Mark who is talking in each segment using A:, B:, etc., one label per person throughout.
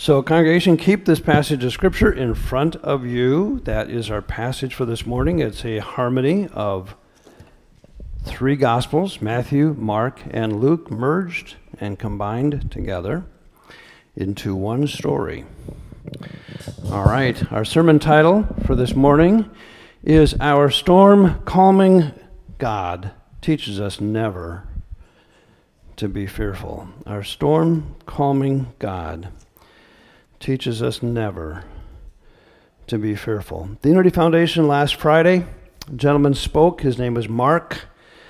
A: So, congregation, keep this passage of Scripture in front of you. That is our passage for this morning. It's a harmony of three Gospels, Matthew, Mark, and Luke, merged and combined together into one story. All right, our sermon title for this morning is Our Storm Calming God Teaches Us Never to Be Fearful. Our storm calming God teaches us never to be fearful. The Unity Foundation last Friday, a gentleman spoke. His name was Mark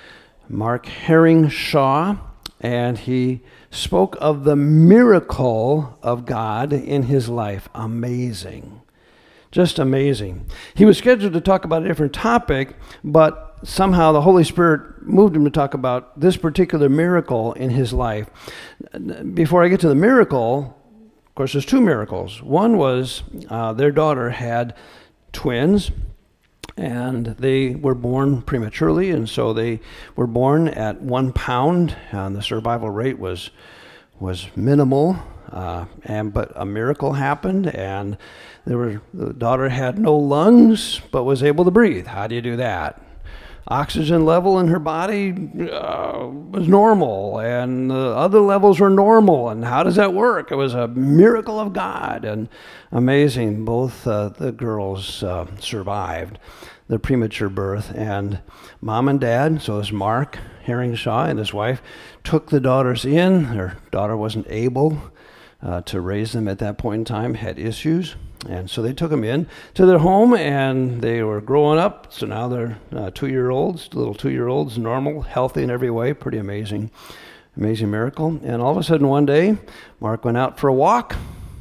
A: Herring Shaw, and he spoke of the miracle of God in his life. Amazing. Just amazing. He was scheduled to talk about a different topic, but somehow the Holy Spirit moved him to talk about this particular miracle in his life. Before I get to the miracle, of course, there's two miracles. One was their daughter had twins, and they were born prematurely, and so they were born at 1 pound, and the survival rate was minimal. But a miracle happened, and the daughter had no lungs, but was able to breathe. How do you do that? Oxygen level in her body was normal, and the other levels were normal. And how does that work? It was a miracle of God, and amazing. Both the girls survived the premature birth, and mom and dad, so is Mark Herring Shaw and his wife, took the daughters in. Their daughter wasn't able to raise them at that point in time, had issues. And so they took them in to their home, and they were growing up. So now they're 2-year-olds, little 2-year-olds, normal, healthy in every way. Pretty amazing miracle. And all of a sudden one day, Mark went out for a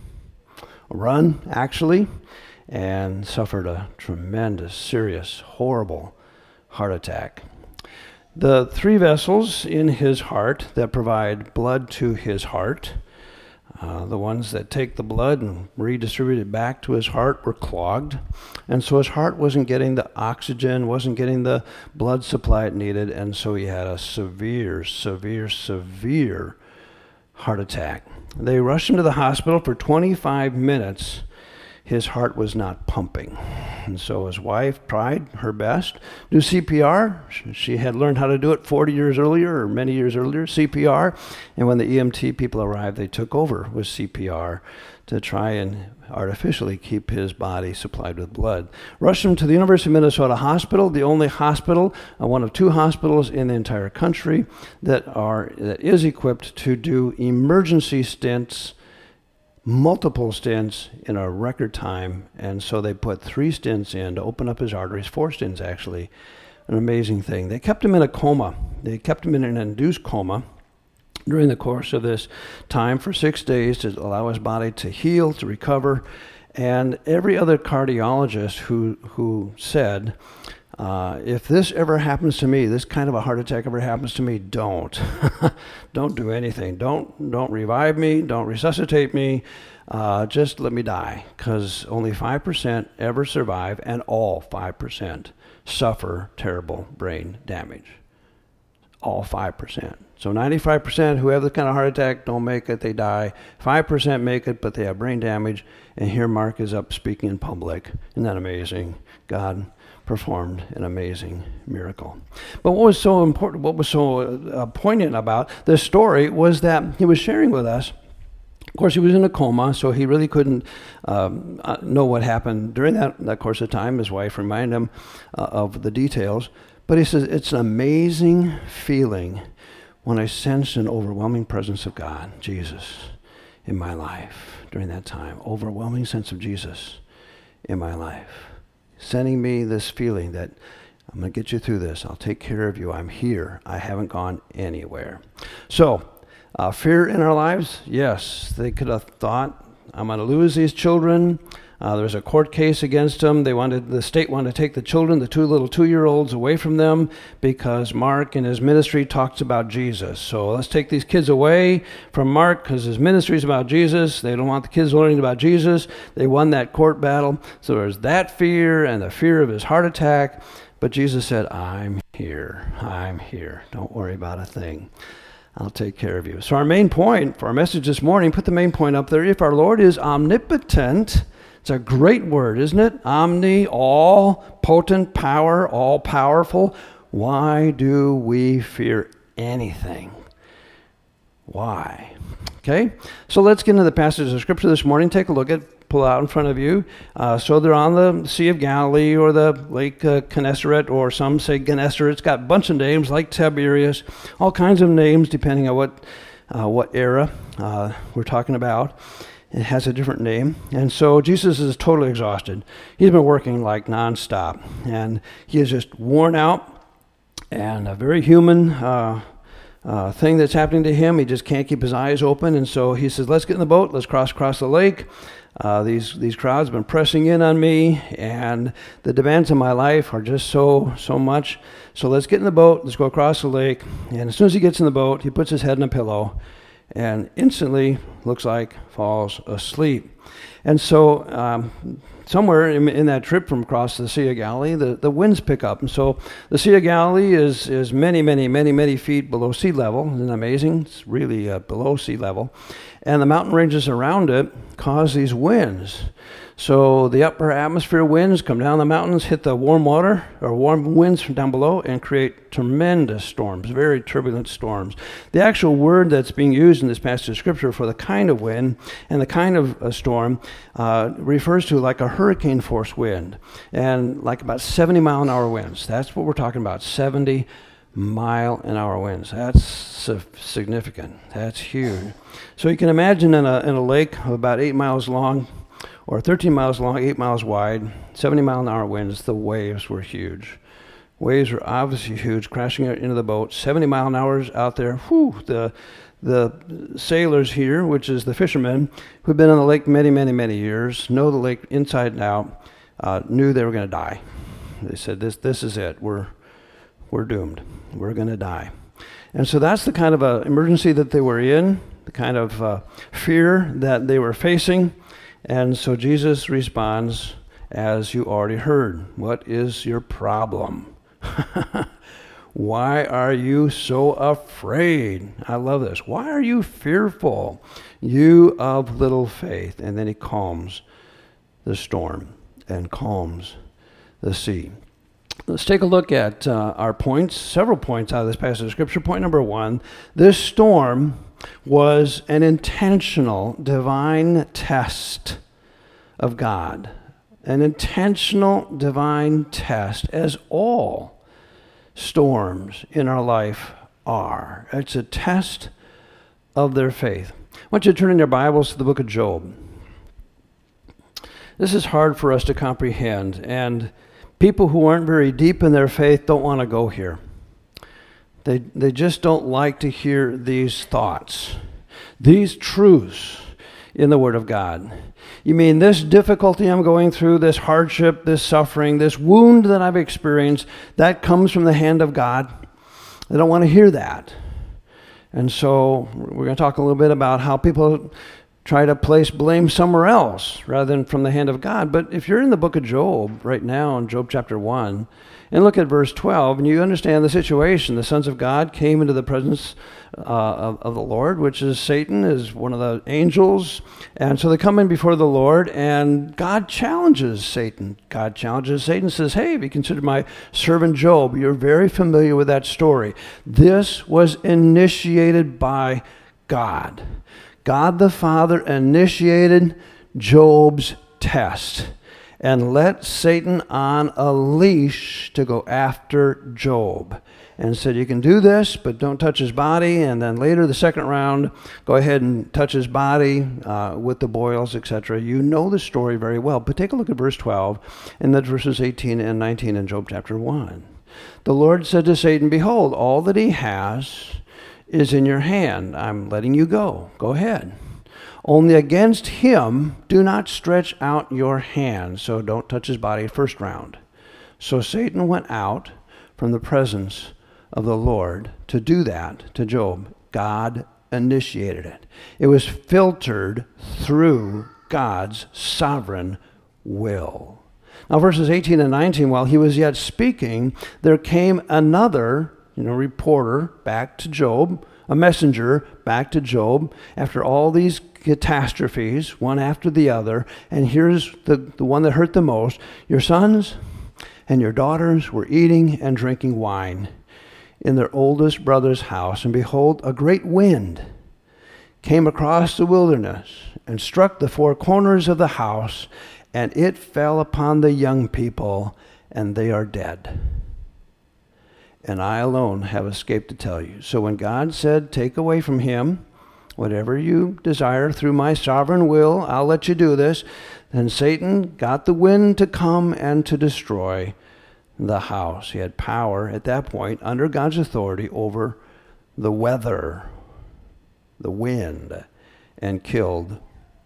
A: run actually, and suffered a tremendous, serious, horrible heart attack. The 3 vessels in his heart that provide blood to his heart, the ones that take the blood and redistribute it back to his heart, were clogged. And so his heart wasn't getting the oxygen, wasn't getting the blood supply it needed. And so he had a severe heart attack. They rushed him to the hospital. For 25 minutes. His heart was not pumping. And so his wife tried her best to do CPR. She had learned how to do it 40 years earlier, or many years earlier, CPR. And when the EMT people arrived, they took over with CPR to try and artificially keep his body supplied with blood. Rushed him to the University of Minnesota Hospital, the only hospital, one of 2 hospitals in the entire country that is equipped to do emergency stents, multiple stents in a record time. And so they put 3 stents in to open up his arteries, 4 stents actually. An amazing thing. They kept him in a coma. They kept him in an induced coma during the course of this time for 6 days to allow his body to heal, to recover. And every other cardiologist who said, if this ever happens to me, this kind of a heart attack ever happens to me, don't do anything. Don't revive me. Don't resuscitate me. Just let me die, because only 5% ever survive, and all 5% suffer terrible brain damage. All 5%. So 95% who have this kind of heart attack don't make it, they die. 5% make it, but they have brain damage. And here Mark is up speaking in public. Isn't that amazing? God performed an amazing miracle. But what was so important, what was so poignant about this story was that he was sharing with us. Of course, he was in a coma, so he really couldn't know what happened during that course of time. His wife reminded him of the details. But he says, it's an amazing feeling when I sensed an overwhelming presence of God, Jesus, in my life during that time. Overwhelming sense of Jesus in my life. Sending me this feeling that I'm going to get you through this. I'll take care of you. I'm here. I haven't gone anywhere. So, fear in our lives, yes. They could have thought, I'm going to lose these children. There was a court case against them. The state wanted to take the children, the 2 little 2-year-olds, away from them because Mark in his ministry talks about Jesus. So let's take these kids away from Mark because his ministry is about Jesus. They don't want the kids learning about Jesus. They won that court battle. So there's that fear and the fear of his heart attack. But Jesus said, I'm here. I'm here. Don't worry about a thing. I'll take care of you. So our main point for our message this morning, put the main point up there. If our Lord is omnipotent, it's a great word, isn't it? Omni, all potent power, all powerful. Why do we fear anything? Why? Okay, so let's get into the passage of Scripture this morning. Take a look at, pull out in front of you. So they're on the Sea of Galilee or the Lake Gennesaret, or some say Gennesaret. It's got a bunch of names like Tiberias, all kinds of names depending on what era we're talking about. It has a different name. And so Jesus is totally exhausted. He's been working like nonstop, and he is just worn out, and a very human thing that's happening to him. He just can't keep his eyes open, and so he says, let's get in the boat, let's cross the lake. These crowds have been pressing in on me, and the demands of my life are just so much. So let's get in the boat, let's go across the lake. And as soon as he gets in the boat, he puts his head in a pillow, and instantly, looks like, falls asleep. And so somewhere in that trip from across the Sea of Galilee, the winds pick up. And so the Sea of Galilee is many feet below sea level. Isn't that amazing? It's really below sea level. And the mountain ranges around it cause these winds. So the upper atmosphere winds come down the mountains, hit the warm water or warm winds from down below, and create tremendous storms, very turbulent storms. The actual word that's being used in this passage of Scripture for the kind of wind and the kind of a storm refers to like a hurricane force wind, and like about 70-mile-an-hour winds. That's what we're talking about, 70-mile-an-hour winds. That's significant. That's huge. So you can imagine in a lake of about 8 miles long, or 13 miles long, 8 miles wide, 70-mile-an-hour winds. The waves were huge. Waves were obviously huge, crashing into the boat. 70 mile an hour out there. Whew, the sailors here, which is the fishermen, who've been on the lake many years, know the lake inside and out, knew they were going to die. They said, "This is it. We're doomed. We're going to die." And so that's the kind of emergency that they were in, the kind of fear that they were facing. And so Jesus responds, as you already heard, what is your problem? Why are you so afraid? I love this. Why are you fearful, you of little faith? And then he calms the storm and calms the sea. Let's take a look at our points, several points out of this passage of Scripture. Point number one, this storm was an intentional divine test of God. An intentional divine test, as all storms in our life are. It's a test of their faith. I want you to turn in your Bibles to the book of Job. This is hard for us to comprehend, and people who aren't very deep in their faith don't want to go here. They just don't like to hear these thoughts, these truths in the Word of God. You mean this difficulty I'm going through, this hardship, this suffering, this wound that I've experienced, that comes from the hand of God? They don't want to hear that. And so we're going to talk a little bit about how people try to place blame somewhere else rather than from the hand of God. But if you're in the book of Job right now, in Job chapter 1, and look at verse 12, and you understand the situation. The sons of God came into the presence of the Lord, which is Satan, is one of the angels. And so they come in before the Lord, and God challenges Satan. God challenges Satan, says, hey, have you considered my servant Job? You're very familiar with that story. This was initiated by God. God the Father initiated Job's test and let Satan on a leash to go after Job, and said, you can do this, but don't touch his body. And then later, the second round, go ahead and touch his body with the boils, etc. You know the story very well. But take a look at verse 12, and then verses 18 and 19 in Job chapter 1. The Lord said to Satan, behold, all that he has is in your hand. I'm letting you go. Go ahead. Only against him do not stretch out your hand. So don't touch his body first round. So Satan went out from the presence of the Lord to do that to Job. God initiated it. It was filtered through God's sovereign will. Now verses 18 and 19, while he was yet speaking, there came another reporter back to Job, a messenger back to Job after all these catastrophes, one after the other. And here's the one that hurt the most. Your sons and your daughters were eating and drinking wine in their oldest brother's house. And behold, a great wind came across the wilderness and struck the four corners of the house, and it fell upon the young people, and they are dead. And I alone have escaped to tell you. So when God said, take away from him whatever you desire through my sovereign will, I'll let you do this, then Satan got the wind to come and to destroy the house. He had power at that point under God's authority over the weather, the wind, and killed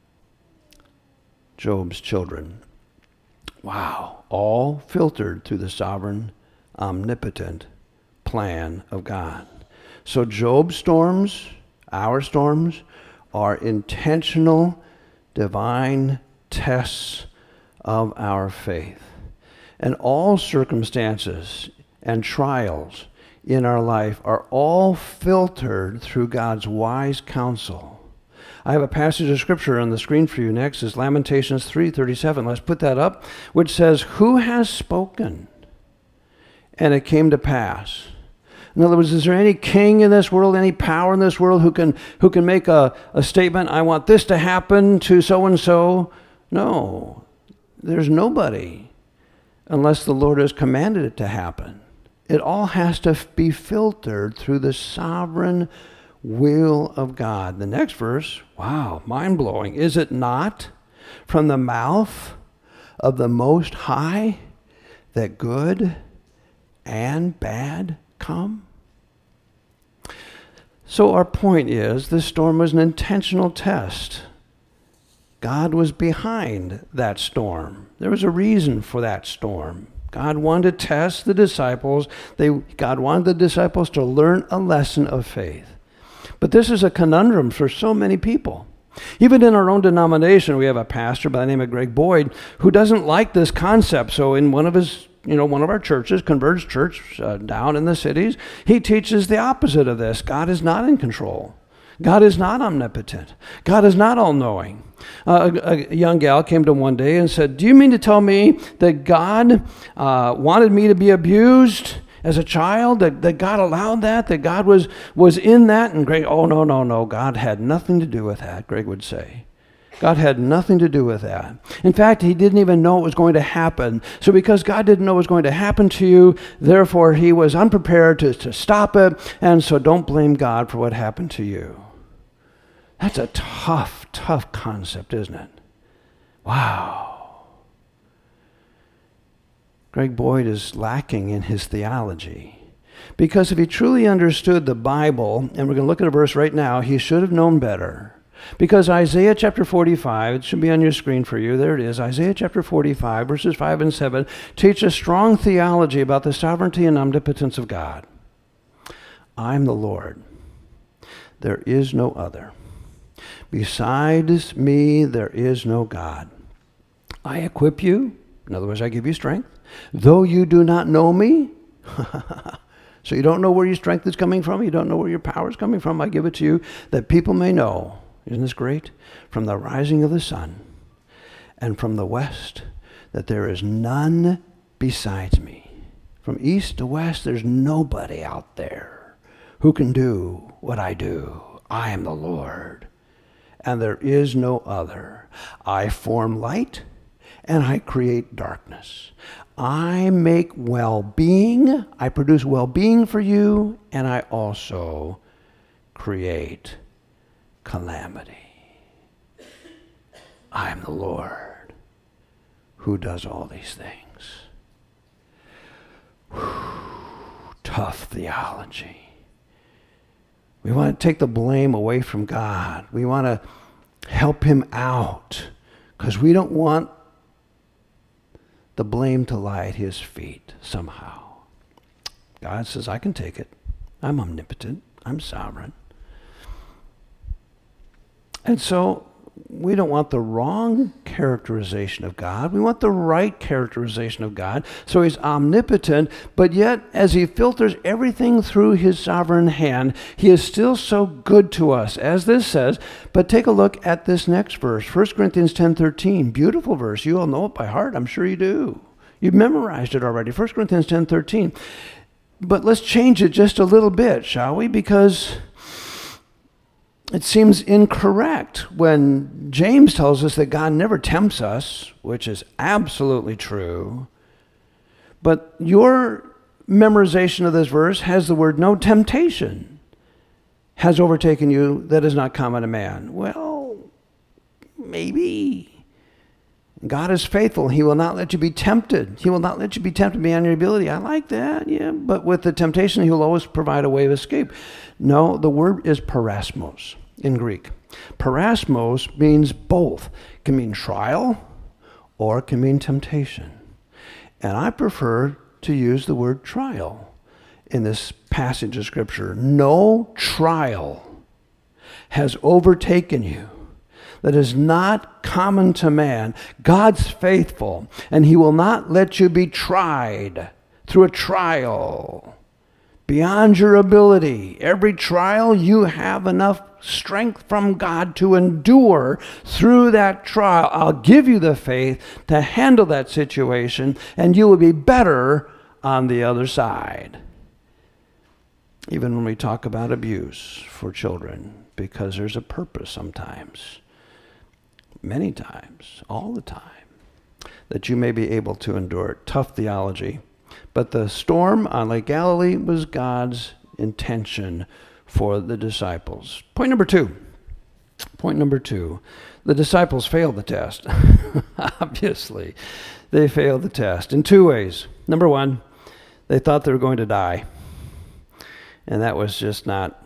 A: Job's children. Wow, all filtered through the sovereign, omnipotent plan of God. So Job's storms, our storms, are intentional divine tests of our faith. And all circumstances and trials in our life are all filtered through God's wise counsel. I have a passage of scripture on the screen for you next. Is Lamentations 3:37. Let's put that up, which says, who has spoken? And it came to pass. In other words, is there any king in this world, any power in this world who can make a statement, I want this to happen to so-and-so? No, there's nobody unless the Lord has commanded it to happen. It all has to be filtered through the sovereign will of God. The next verse, wow, mind-blowing. Is it not from the mouth of the Most High that good and bad come? So our point is, this storm was an intentional test. God was behind that storm. There was a reason for that storm. God wanted to test the disciples. God wanted the disciples to learn a lesson of faith. But this is a conundrum for so many people. Even in our own denomination, we have a pastor by the name of Greg Boyd who doesn't like this concept. So in one of our churches, Converge Church down in the cities, he teaches the opposite of this. God is not in control. God is not omnipotent. God is not all-knowing. A young gal came to him one day and said, do you mean to tell me that God wanted me to be abused as a child, that God allowed that God was in that? And Greg, oh, no, God had nothing to do with that, Greg would say. God had nothing to do with that. In fact, he didn't even know it was going to happen. So because God didn't know it was going to happen to you, therefore he was unprepared to stop it. And so don't blame God for what happened to you. That's a tough concept, isn't it? Wow. Greg Boyd is lacking in his theology. Because if he truly understood the Bible, and we're going to look at a verse right now, he should have known better. Because Isaiah chapter 45, it should be on your screen for you, there it is, Isaiah chapter 45, verses 5 and 7, teach a strong theology about the sovereignty and omnipotence of God. I'm the Lord. There is no other. Besides me, there is no God. I equip you, in other words, I give you strength, though you do not know me. So you don't know where your strength is coming from, you don't know where your power is coming from, I give it to you, that people may know. Isn't this great? From the rising of the sun and from the west, that there is none besides me. From east to west, there's nobody out there who can do what I do. I am the Lord, and there is no other. I form light, and I create darkness. I make well-being, I produce well-being for you, and I also create calamity. I am the Lord who does all these things. Tough theology. We want to take the blame away from God. We want to help him out because we don't want the blame to lie at his feet somehow. God says, I can take it. I'm omnipotent. I'm sovereign. And so we don't want the wrong characterization of God. We want the right characterization of God. So he's omnipotent, but yet as he filters everything through his sovereign hand, he is still so good to us, as this says. But take a look at this next verse, 1 Corinthians 10:13. Beautiful verse. You all know it by heart. I'm sure you do. You've memorized it already. 1 Corinthians 10:13. But let's change it just a little bit, shall we? Because it seems incorrect when James tells us that God never tempts us, which is absolutely true. But your memorization of this verse has the word, no temptation has overtaken you that is not common to man. Well, maybe. God is faithful. He will not let you be tempted. He will not let you be tempted beyond your ability. I like that, yeah. But with the temptation, he will always provide a way of escape. No, the word is parasmos in Greek. Parasmos means both. It can mean trial or it can mean temptation. And I prefer to use the word trial in this passage of Scripture. No trial has overtaken you that is not common to man. God's faithful, and he will not let you be tried through a trial beyond your ability. Every trial, you have enough strength from God to endure through that trial. I'll give you the faith to handle that situation, and you will be better on the other side. Even when we talk about abuse for children, because there's a purpose sometimes, many times, all the time, that you may be able to endure it. Tough theology. But the storm on Lake Galilee was God's intention for the disciples. Point number two. The disciples failed the test. Obviously, they failed the test in two ways. Number one, they thought they were going to die. And that was just not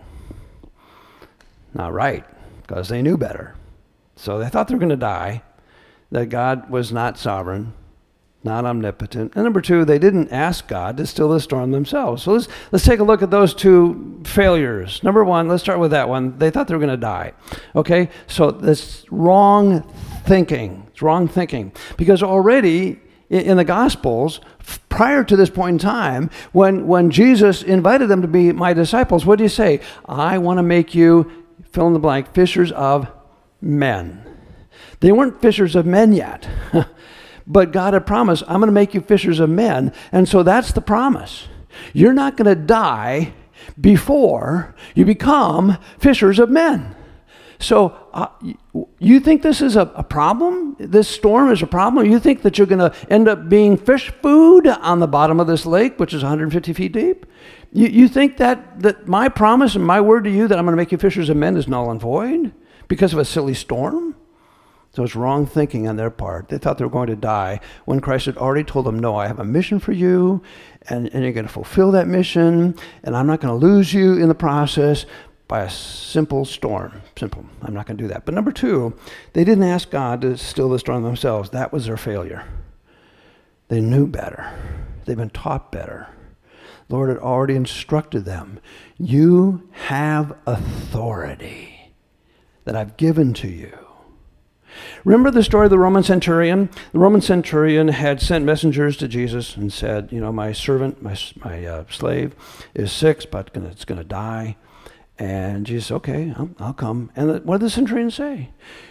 A: right, because they knew better. So they thought they were going to die, that God was not sovereign, not omnipotent. And number two, they didn't ask God to still the storm themselves. So let's take a look at those two failures. Number one, let's start with that one. They thought they were going to die. Okay, so this wrong thinking. It's wrong thinking. Because already in the Gospels, prior to this point in time, when Jesus invited them to be my disciples, what do you say? I want to make you, fill in the blank, fishers of men. They weren't fishers of men yet. But God had promised, I'm going to make you fishers of men. And so that's the promise. You're not going to die before you become fishers of men. So you think this is a problem? This storm is a problem? You think that you're going to end up being fish food on the bottom of this lake, which is 150 feet deep? You think that my promise and my word to you that I'm going to make you fishers of men is null and void because of a silly storm? So it's wrong thinking on their part. They thought they were going to die when Christ had already told them, no, I have a mission for you, and you're going to fulfill that mission, and I'm not going to lose you in the process by a simple storm. Simple. I'm not going to do that. But number two, they didn't ask God to still the storm themselves. That was their failure. They knew better. They've been taught better. The Lord had already instructed them. You have authority that I've given to you. Remember the story of the Roman centurion? The Roman centurion had sent messengers to Jesus and said, my servant, my slave is sick, but it's going to die. And Jesus, okay, I'll come. And what did the centurion say?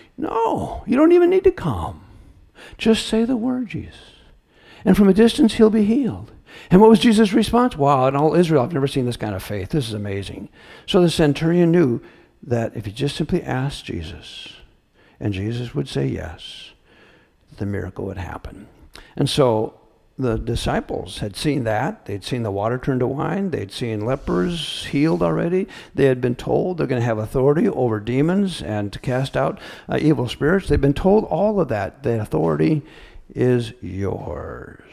A: No, you don't even need to come. Just say the word, Jesus. And from a distance, he'll be healed. And what was Jesus' response? Wow, in all Israel, I've never seen this kind of faith. This is amazing. So the centurion knew that if he just simply asked Jesus, and Jesus would say yes, the miracle would happen. And so the disciples had seen that. They'd seen the water turn to wine. They'd seen lepers healed already. They had been told they're going to have authority over demons and to cast out evil spirits. They'd been told all of that. The authority is yours.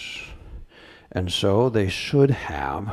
A: And so they should have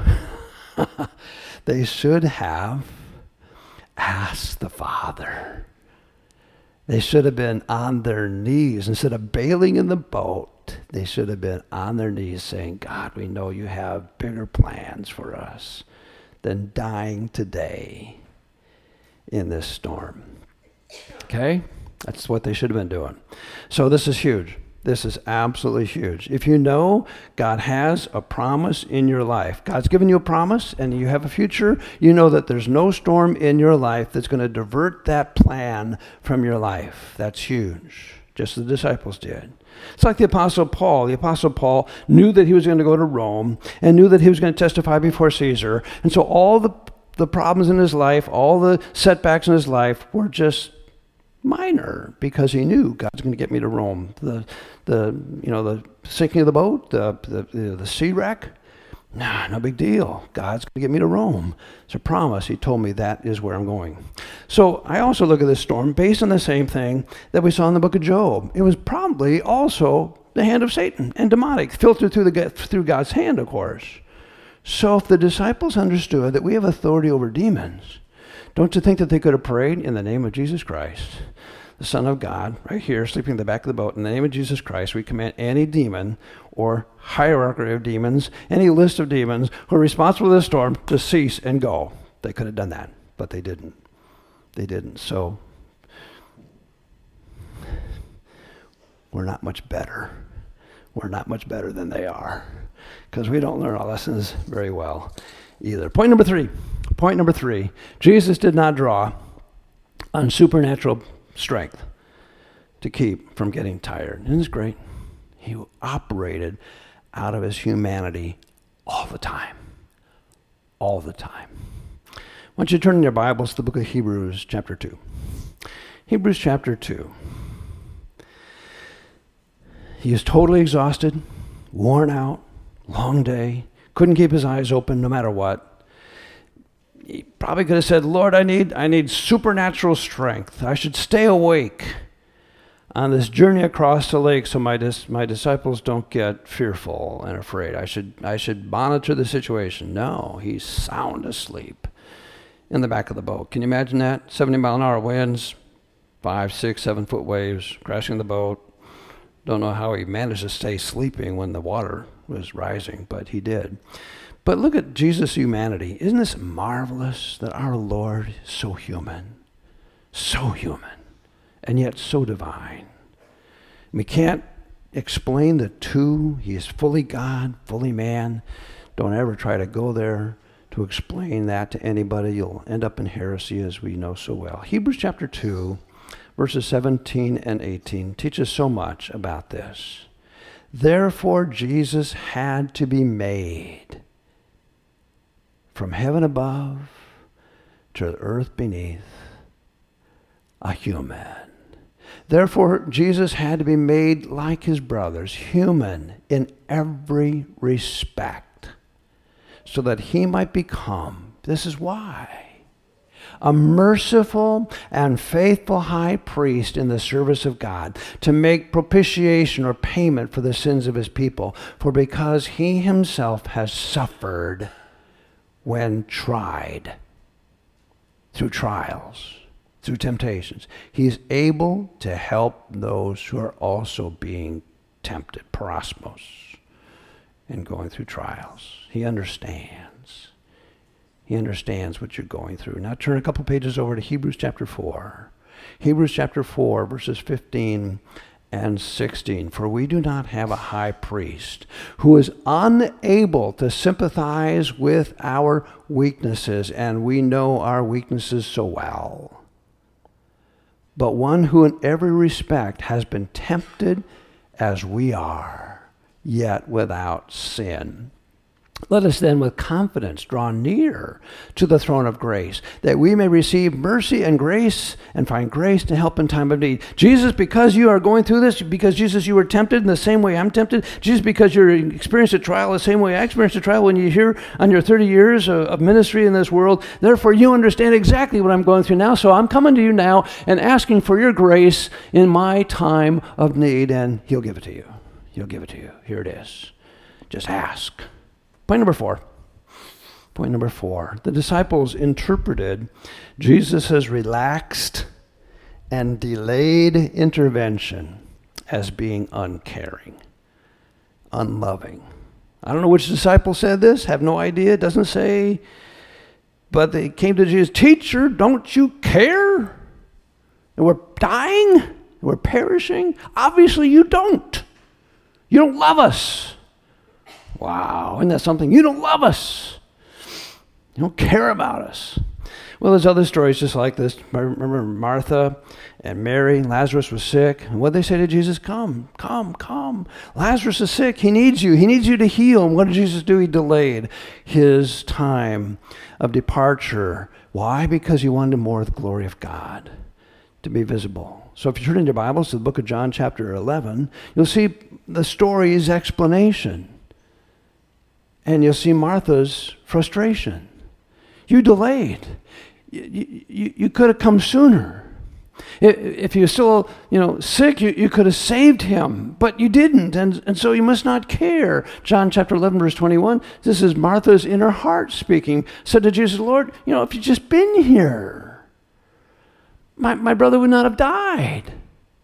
A: asked the Father. They should have been on their knees. Instead of bailing in the boat, they should have been on their knees saying, God, we know you have bigger plans for us than dying today in this storm. Okay? That's what they should have been doing. So this is huge. This is absolutely huge. If you know God has a promise in your life, God's given you a promise and you have a future, you know that there's no storm in your life that's going to divert that plan from your life. That's huge, just as the disciples did. It's like the Apostle Paul. The Apostle Paul knew that he was going to go to Rome and knew that he was going to testify before Caesar. And so all the problems in his life, all the setbacks in his life were just minor, because he knew God's going to get me to Rome. The sinking of the boat, the sea wreck, no big deal. God's going to get me to Rome. It's a promise. He told me that is where I'm going. So I also look at this storm based on the same thing that we saw in the book of Job. It was probably also the hand of Satan and demonic, filtered through God's hand, of course. So if the disciples understood that we have authority over demons, don't you think that they could have prayed in the name of Jesus Christ, the Son of God, right here, sleeping in the back of the boat? In the name of Jesus Christ, we command any demon or hierarchy of demons, any list of demons who are responsible for the storm to cease and go. They could have done that, but they didn't. They didn't. So we're not much better. We're not much better than they are, because we don't learn our lessons very well either. Point number three, Jesus did not draw on supernatural strength to keep from getting tired. Isn't this great? He operated out of his humanity all the time. All the time. I want you to turn in your Bibles to the book of Hebrews chapter 2. Hebrews chapter 2. He is totally exhausted, worn out, long day, couldn't keep his eyes open no matter what. He probably could have said, Lord, I need supernatural strength. I should stay awake on this journey across the lake so my disciples don't get fearful and afraid. I should monitor the situation. No, he's sound asleep in the back of the boat. Can you imagine that? 70-mile-an-hour winds, 5, 6, 7-foot waves, crashing the boat. Don't know how he managed to stay sleeping when the water was rising, but he did. But look at Jesus' humanity. Isn't this marvelous that our Lord is so human, and yet so divine? We can't explain the two. He is fully God, fully man. Don't ever try to go there to explain that to anybody. You'll end up in heresy, as we know so well. Hebrews chapter 2, verses 17 and 18 teaches so much about this. Therefore, Jesus had to be made from heaven above to the earth beneath, a human. Therefore, Jesus had to be made like his brothers, human in every respect, so that he might become, this is why, a merciful and faithful high priest in the service of God, to make propitiation or payment for the sins of his people. For because he himself has suffered when tried, through trials, through temptations, he is able to help those who are also being tempted, parosmos, and going through trials. He understands. He understands what you're going through. Now turn a couple pages over to Hebrews chapter 4. Hebrews chapter 4, verses 15 and 16. For we do not have a high priest who is unable to sympathize with our weaknesses, and we know our weaknesses so well, but one who in every respect has been tempted as we are, yet without sin. Let us then with confidence draw near to the throne of grace, that we may receive mercy and grace and find grace to help in time of need. Jesus, because you are going through this, because Jesus, you were tempted in the same way I'm tempted. Jesus, because you're experiencing a trial the same way I experienced a trial when you're here on your 30 years of ministry in this world. Therefore, you understand exactly what I'm going through now. So I'm coming to you now and asking for your grace in my time of need, and he'll give it to you. He'll give it to you. Here it is. Just ask. Point number four. The disciples interpreted Jesus' relaxed and delayed intervention as being uncaring, unloving. I don't know which disciple said this, have no idea, it doesn't say. But they came to Jesus, Teacher, don't you care And we're dying? And we're perishing? Obviously you don't. You don't love us. Wow, isn't that something? You don't love us. You don't care about us. Well, there's other stories just like this. Remember Martha and Mary, Lazarus was sick. And what did they say to Jesus? Come, come, come. Lazarus is sick. He needs you. He needs you to heal. And what did Jesus do? He delayed his time of departure. Why? Because he wanted more of the glory of God to be visible. So if you turn in your Bibles to the book of John chapter 11, you'll see the story's explanation. And you'll see Martha's frustration. You delayed. You could have come sooner. If you were still, sick, you could have saved him, but you didn't, and so you must not care. John chapter 11, verse 21, this is Martha's inner heart speaking, said to Jesus, Lord, if you'd just been here, my brother would not have died.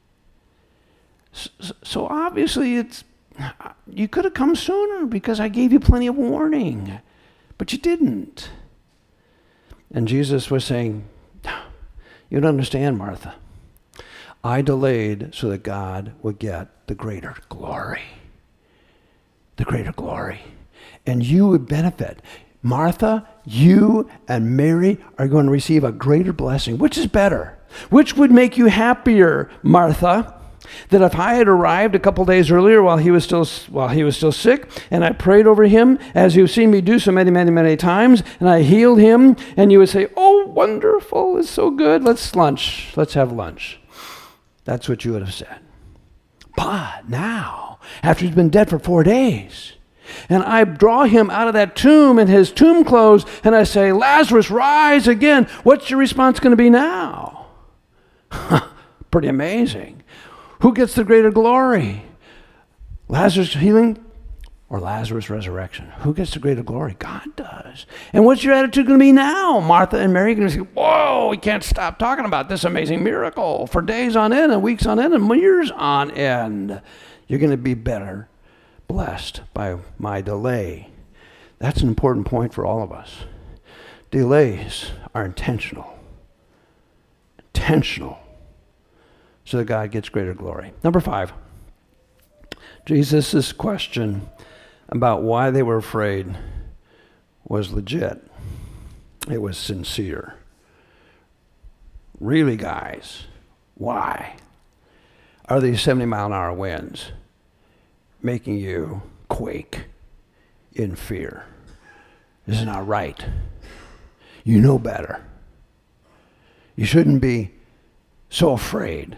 A: So obviously you could have come sooner because I gave you plenty of warning, but you didn't. And Jesus was saying, you don't understand, Martha. I delayed so that God would get the greater glory. The greater glory. And you would benefit. Martha, you and Mary are going to receive a greater blessing. Which is better? Which would make you happier, Martha? That if I had arrived a couple days earlier while he was still sick, and I prayed over him as you've seen me do so many, many, many times, and I healed him, and you would say, oh, wonderful, it's so good, let's have lunch. That's what you would have said. But now, after he's been dead for 4 days, and I draw him out of that tomb in his tomb clothes, and I say, Lazarus, rise again, what's your response going to be now? Pretty amazing. Who gets the greater glory? Lazarus healing or Lazarus resurrection? Who gets the greater glory? God does. And what's your attitude going to be now? Martha and Mary are going to say, whoa, we can't stop talking about this amazing miracle for days on end and weeks on end and years on end. You're going to be better blessed by my delay. That's an important point for all of us. Delays are intentional. Intentional. So that God gets greater glory. Number 5, Jesus' question about why they were afraid was legit. It was sincere. Really, guys, why are these 70-mile-an-hour winds making you quake in fear? This is not right. You know better. You shouldn't be so afraid.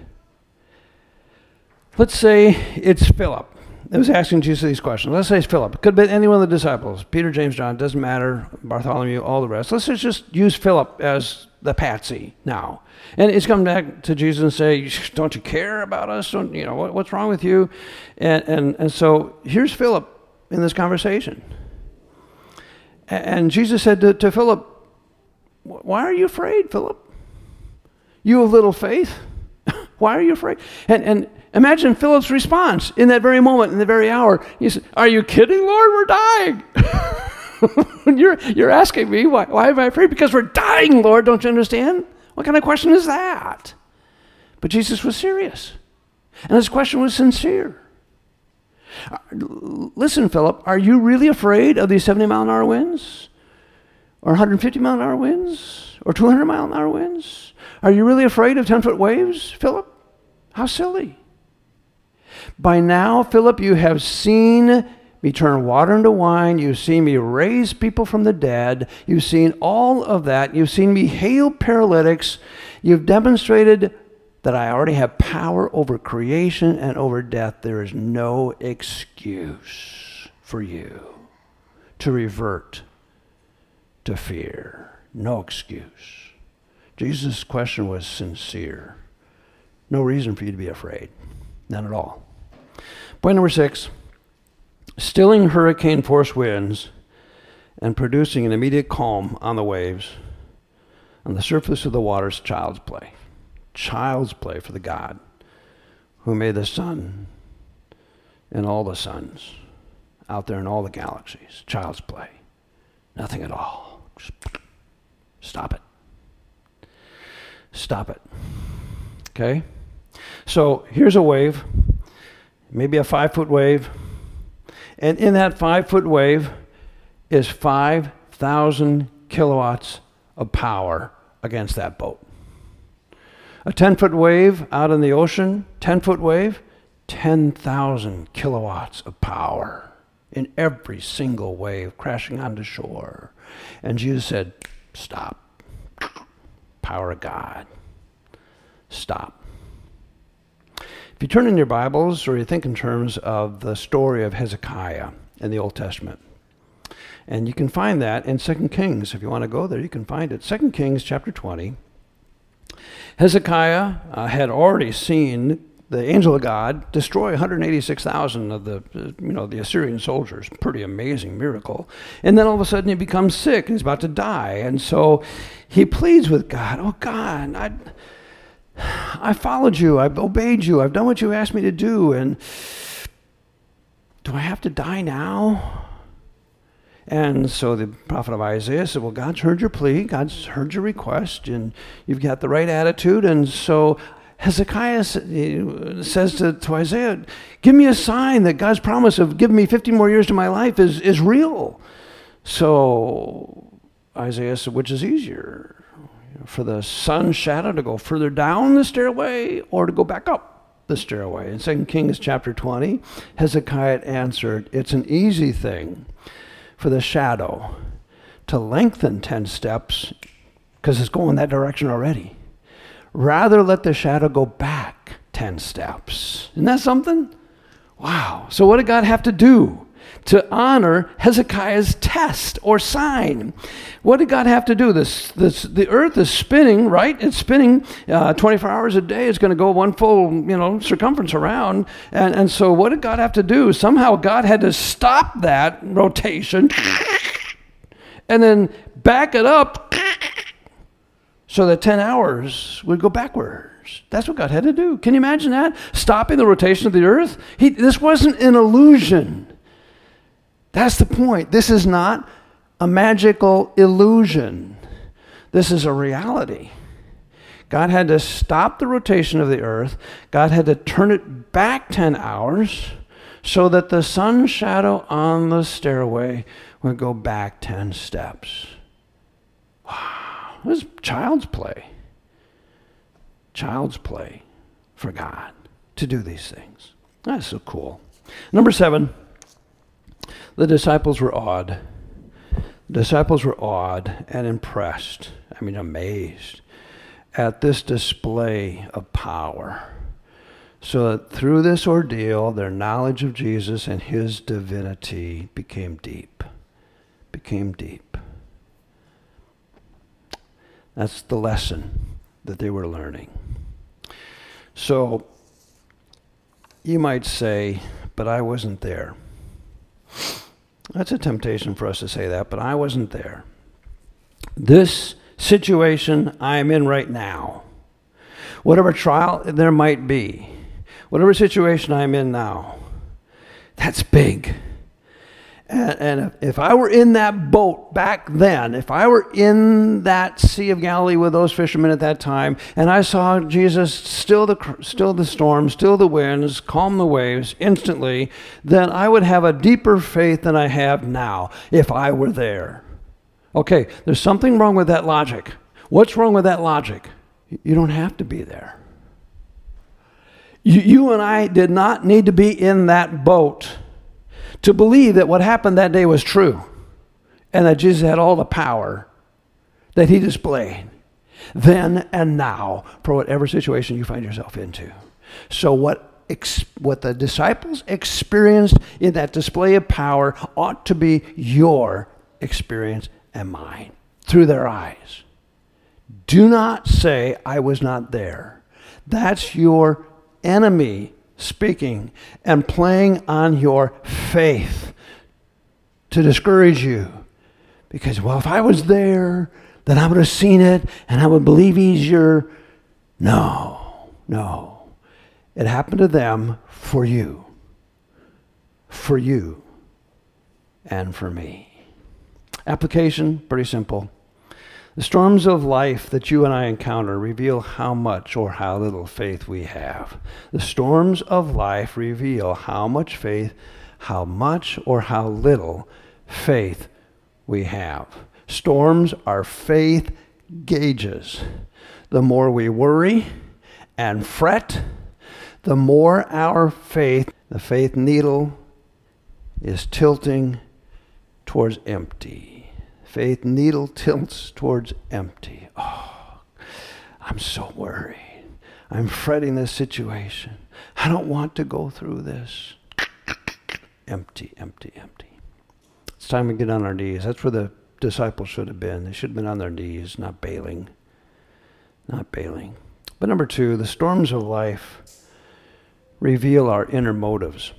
A: Let's say it's Philip. I was asking Jesus these questions. Let's say it's Philip. It could have been any one of the disciples. Peter, James, John, doesn't matter. Bartholomew, all the rest. Let's just use Philip as the patsy now. And he's coming back to Jesus and say, don't you care about us? What's wrong with you? And so here's Philip in this conversation. And Jesus said to Philip, why are you afraid, Philip? You of little faith? Why are you afraid? And imagine Philip's response in that very moment, in the very hour. He said, are you kidding, Lord? We're dying. You're asking me, why am I afraid? Because we're dying, Lord. Don't you understand? What kind of question is that? But Jesus was serious. And his question was sincere. Listen, Philip, are you really afraid of these 70-mile-an-hour winds? Or 150-mile-an-hour winds? Or 200-mile-an-hour winds? Are you really afraid of 10-foot waves, Philip? How silly. By now, Philip, you have seen me turn water into wine. You've seen me raise people from the dead. You've seen all of that. You've seen me heal paralytics. You've demonstrated that I already have power over creation and over death. There is no excuse for you to revert to fear. No excuse. Jesus' question was sincere. No reason for you to be afraid. None at all. Point number 6, stilling hurricane force winds and producing an immediate calm on the waves, on the surface of the waters, child's play. Child's play for the God who made the sun and all the suns out there in all the galaxies. Child's play. Nothing at all. Just stop it. Stop it. Okay? So here's a wave, maybe a 5-foot wave. And in that 5-foot wave is 5,000 kilowatts of power against that boat. A 10-foot wave out in the ocean, 10-foot wave, 10,000 kilowatts of power in every single wave crashing onto shore. And Jesus said, stop. Power of God. Stop. If you turn in your Bibles or you think in terms of the story of Hezekiah in the Old Testament, and you can find that in 2 Kings. If you want to go there, you can find it. 2 Kings chapter 20. Hezekiah had already seen the angel of God destroy 186,000 of the Assyrian soldiers. Pretty amazing miracle. And then all of a sudden he becomes sick and he's about to die. And so he pleads with God, oh God, I followed you, I've obeyed you, I've done what you asked me to do, and do I have to die now? And so the prophet of Isaiah said, well, God's heard your plea, God's heard your request, and you've got the right attitude. And so Hezekiah says to Isaiah, give me a sign that God's promise of giving me 50 more years to my life is real. So Isaiah said, which is easier, for the sun's shadow to go further down the stairway or to go back up the stairway? In 2 Kings chapter 20, Hezekiah answered, it's an easy thing for the shadow to lengthen 10 steps because it's going that direction already. Rather let the shadow go back 10 steps. Isn't that something? Wow. So what did God have to do to honor Hezekiah's test or sign? What did God have to do? The earth is spinning, right? It's spinning 24 hours a day. It's going to go one full, circumference around. And so what did God have to do? Somehow God had to stop that rotation and then back it up so that 10 hours would go backwards. That's what God had to do. Can you imagine that? Stopping the rotation of the earth? This wasn't an illusion. That's the point. This is not a magical illusion. This is a reality. God had to stop the rotation of the earth. God had to turn it back 10 hours so that the sun's shadow on the stairway would go back 10 steps. Wow. This is child's play. Child's play for God to do these things. That's so cool. Number 7. The disciples were awed. The disciples were awed and impressed, amazed at this display of power. So that through this ordeal, their knowledge of Jesus and his divinity became deep. That's the lesson that they were learning. So you might say, but I wasn't there. That's a temptation for us to say that, but I wasn't there. This situation I'm in right now, whatever trial there might be, whatever situation I'm in now, that's big. And if I were in that boat back then, if I were in that Sea of Galilee with those fishermen at that time, and I saw Jesus still the storm, still the winds, calm the waves instantly, then I would have a deeper faith than I have now if I were there. Okay, there's something wrong with that logic. What's wrong with that logic? You don't have to be there. You and I did not need to be in that boat to believe that what happened that day was true and that Jesus had all the power that he displayed then and now for whatever situation you find yourself into. So what the disciples experienced in that display of power ought to be your experience and mine through their eyes. Do not say, I was not there. That's your enemy speaking and playing on your faith to discourage you. Because, if I was there, then I would have seen it and I would believe easier. No. It happened to them for you. For you and for me. Application, pretty simple. The storms of life that you and I encounter reveal how much or how little faith we have. The storms of life reveal how much faith, how much or how little faith we have. Storms are faith gauges. The more we worry and fret, the more our faith, the faith needle, is tilting towards empty. Faith needle tilts towards empty. Oh, I'm so worried. I'm fretting this situation. I don't want to go through this. Empty, empty, empty. It's time to get on our knees. That's where the disciples should have been. They should have been on their knees, not bailing. Not bailing. But number two, the storms of life reveal our inner motives.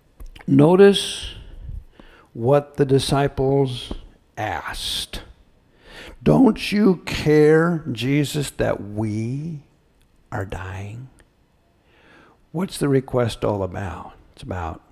A: Notice what the disciples asked. Don't you care, Jesus, that we are dying? What's the request all about? It's about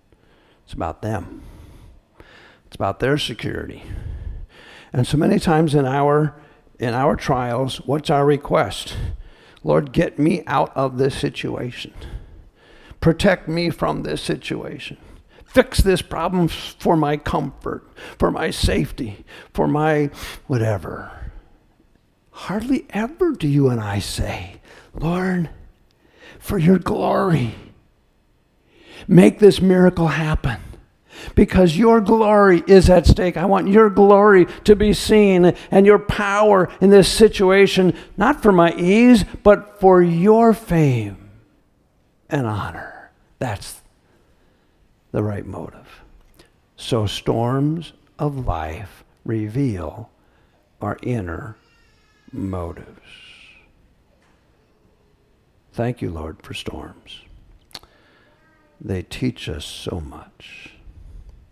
A: them. It's about their security. And so many times in our trials, what's our request? Lord, get me out of this situation. Protect me from this situation. Fix this problem for my comfort, for my safety, for my whatever. Hardly ever do you and I say, Lord, for your glory, make this miracle happen. Because your glory is at stake. I want your glory to be seen and your power in this situation, not for my ease, but for your fame and honor. That's the right motive. So storms of life reveal our inner motives. Thank you, Lord, for storms. They teach us so much.